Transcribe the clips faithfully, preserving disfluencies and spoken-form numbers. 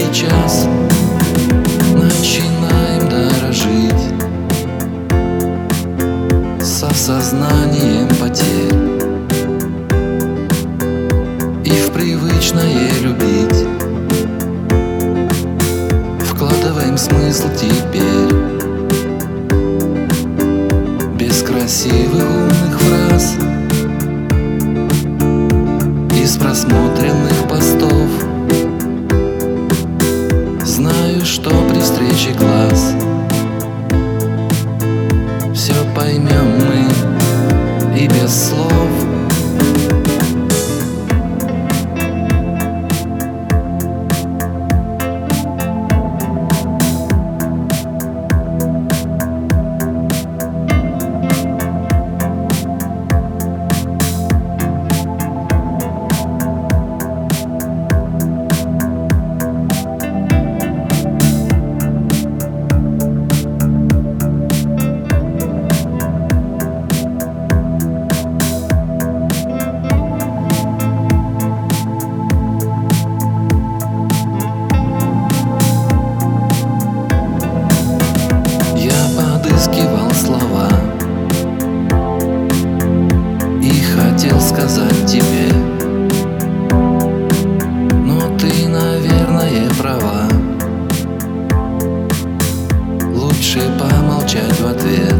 сейчас начинаем дорожить с осознанием потерь и в привычное любить вкладываем смысл теперь. Без красивых умных фраз, из просмотренных постов, знаю, что при встрече глаз все поймем мы и без слов. Подыскивал слова и хотел сказать тебе, но ты, наверное, права. Лучше помолчать в ответ.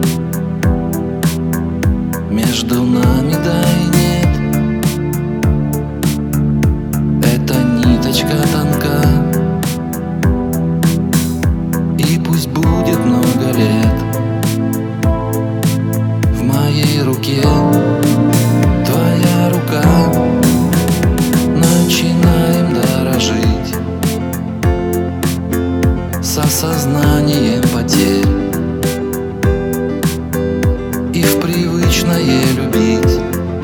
Между нами да и нет, эта ниточка тонка, и пусть будет много лет. В моей руке твоя рука, начинаем дорожить с осознанием потерь и в привычное любить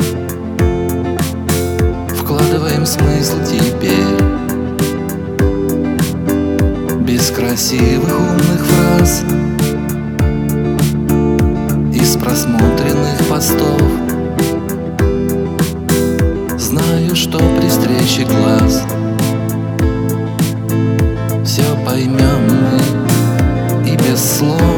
вкладываем смысл теперь. Без красивых умных фраз, из просмотренных постов, знаю, что при встрече глаз все поймем мы и без слов.